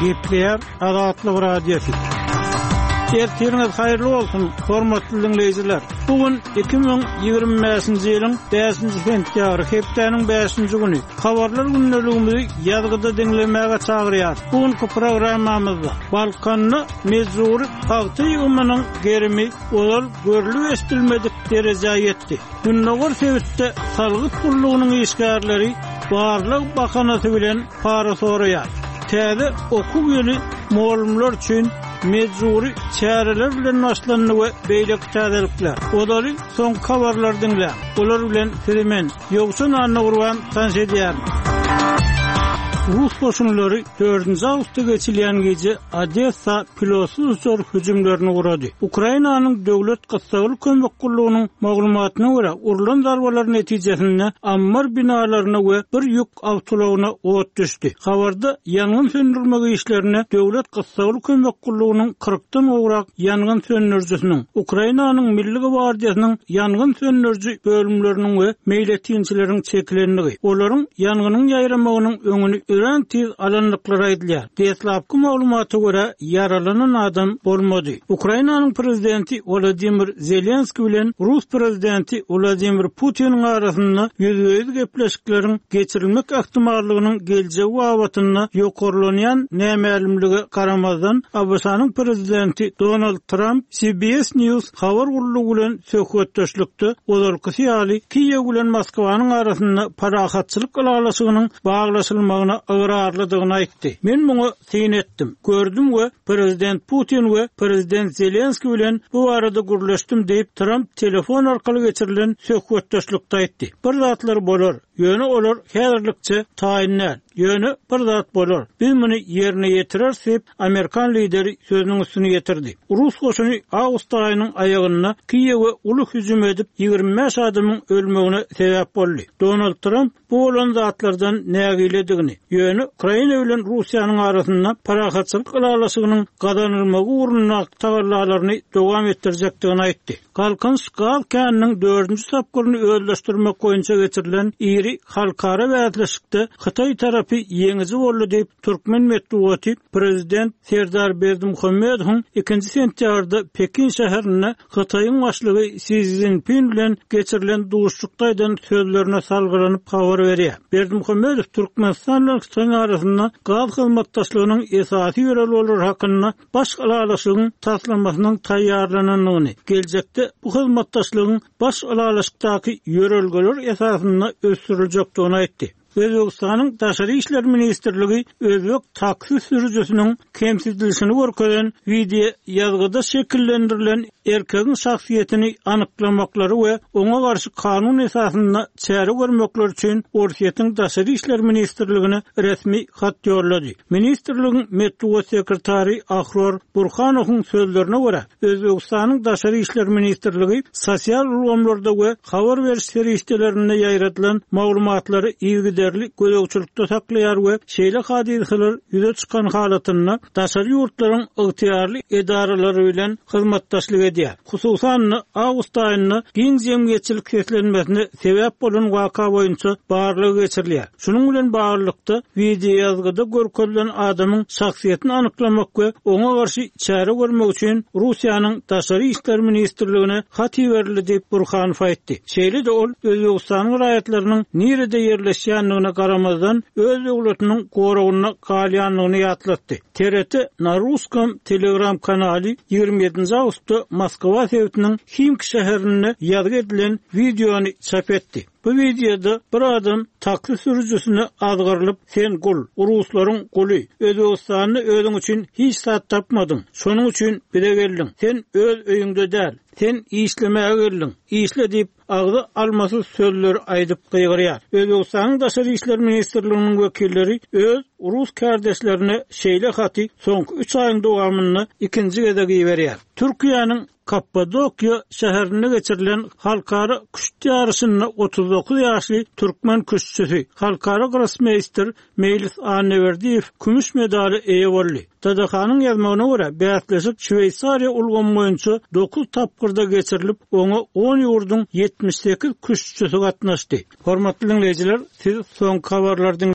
Gepler Azatlyk Radiosu. Ertiriniz hayırlı olsun, hormatly dinleyijiler. Bugün 2025-nji ýylyň 5-nji sentýabry, hepdeniň 5-nji güni. Habarlar günneligimizi ýazgyda dinlemäge çagyrýar. Bugünkü programmamyzda Balkanyny mezuri paýty ýygymynyň gerimi olar görülip estilmedik derejäge ýetdi. Günnäger sebäpde salgyt gullugynyň işgärleri barlyk bakanasy bilen para soraýar. Täze okuw ýyly muallimler üçin mezuri çäreler bilen başlanýy beýle täzelikler. Olary soň habarlar dinle. Olar bilen Fremen ýoksa anna urwan tanş edýär. Rus koşunları 4. Ağustos'ta geçilen gece Odessa pilotsuz zor hücumlarını uğradı. Ukrayna'nın devlet kıssagılı kömek kulluğunun maglumatına göre urulan darbalar neticesinde ammar binalarına ve bir yük avtolarına oğut düştü. Habarda yangın söndürme işlerine devlet kıssagılı kömek kulluğunun 40'tan uğrak yangın söndürücüsünün, Ukrayna'nın Milli Gvardiyasının yangın söndürücü bölümlerinin ve meyletinçilerin çekilenliği, onların yangının yayramağının önünü ören tiz alanlıklar aydılýar. Deslapky maglumaty göre yaralanan adam bolmady. Ukraynanyň prezidenti Volodymyr Zelenski bilen Rus prezidenti Vladimir Putin arasynda ýüz gepleşikleriň geçirilmek ähtimallygynyň geljegi wagatynda ýokarlanýan nämelimligi garamazdan Abasanyň prezidenti Donald Trump CBS News habar gullugy bilen söhbetdeşlikde olarky ýaly Kiýew bilen Moskwanyň arasynda parahatçylyk alalaşygynyň baglaşylmagyna ıgrarlydygyny aýtdy. Men muňa teýin etdim. Gördüm we prezident Putin we prezident Zelenski bilen bu arada gürleşdim diýip Trump telefon arkaly geçirilen söhbetdeşlikde aýtdy. Bir zatlar bolar. Ýöne olar häzirlikçe taýinler. Ýöne bir zat bolar. Biz muny ýerine ýetirersek Amerikan lideri sözüniň üstüne ýetirdi. Rus goşuny awgust aýynyň aýagyna Kiýewe uly hüjüm edip 25 adamyň ölmegine sebäp boldy. Donald Trump bu olan zatlardan nägiledigini, ýöne Ukraina bilen Russiýanyň arasynda parahatçylyk alalaşygynyň gadanylmagy uğruna tagarlalaryny dowam etdirjekdigini aýtdy. Kalkınskal kanynyň 4-nji sapgyryny özleşdirmek boýunça geçirilen iri halkara wätleşikde Hytaý tarapy ýeňizi boldy diýip Türkmen medeniýeti prezident Serdar Berdimuhammedowyň 2-nji sentýabrda Pekin şäherine Hytaýyň başlygy Xi Jinping bilen geçirilen duşlukdaýdan sözlerine salgylanyp habar berýär. Berdimuhammedow Türkmenistan bilen Hytaý arasynda gaz hyzmatdaşlygynyň esasy ýöreleri hakynda baş alalaşygyň taslamasynyň taýýarlananyny, geljekde bu hyzmatdaşlygyň baş alalaşykdaky ýörelgeler esasynda ösdüriljekdigini aýtdy. Özbekistanyň Daşary işler ministrligi özbek taksi sürücüsiniň kemsizligini görkezen video ýazgyda şekillendirilen erkegiň şahsiýetini anyklamaklary we oňa garşy kanun esasynda çäre görmekler üçin Orsiýetiň Daşary işler ministrligine resmi hat ýollady. Ministrligiň medeniýet sekretary Ahror Burhanowyň sözlerine görä, Özbekistanyň Daşary işler ministrligi sosial ulgamlarda we habar beriş serişdelerinde ýaýratylan maglumatlary ýygdy gözegçilikde saklaýar we şeýle hadiseler ýüze çykan halatynda daşary ýurtlaryň ygtyýarly edaralary bilen hyzmatdaşlyk edýär. Hususan awgust aýyny giň jemgyýetçilik keslenmesine sebäp bolan waka boýunça barlygy geçirilýär. Şunuň bilen baglanykda video ýazgyda görkezilen adamyň şahsiýetini anyklamak we oňa garşy çäre görmek üçin Russiýanyň Daşary işler ministrligine hat berildi diýip Burhanow aýtdy. Şeýle de ol Özbekistanyň raýatlarynyň nerede ýerleşýändigine garamazdan öz döwletiniň goragyna galýanlygyny ýatlatdy. TRT na Ruskom Telegram kanaly 27 Ağustosda Moskwa şäheriniň Ximki şäherine ýazgy edilen videony çap etdi. Bu videoda bir adam taksi sürücüsüne azgarılıp sen gul, Ruslaryň guly, Özbekistanyny özüň üçin hiç sat tapmadyň. Şonuň üçin bire geldin. Sen öz öýüňde däl. Sen işlemäge geldin. İşle diýip agdy almasy sözler aýdyp gygyrýar. Özbekistanyň Daşary işler ministrliginiň wekilleri öz Rus kardeşlerine şeýle haty soňky 3 aýyň dowamyny ikinji gede giýberýär. Türkiýanyň Kappadokya şäherine geçirilen halkara küşti yarışında 39 ýaşly Türkmen küşçüsi halkara grossmeister Mejlis Anneverdiyev kümüş medali eýe boldy. Tadakanyň ýazmagyna görä bätleşik Şweýsariýa ulgamy boýunça 9 tapgyrda geçirilip oňa 10 ýurdun 78 küşçüsi gatnaşdy. Hormatly dinleýijiler, siz soňky habarlardan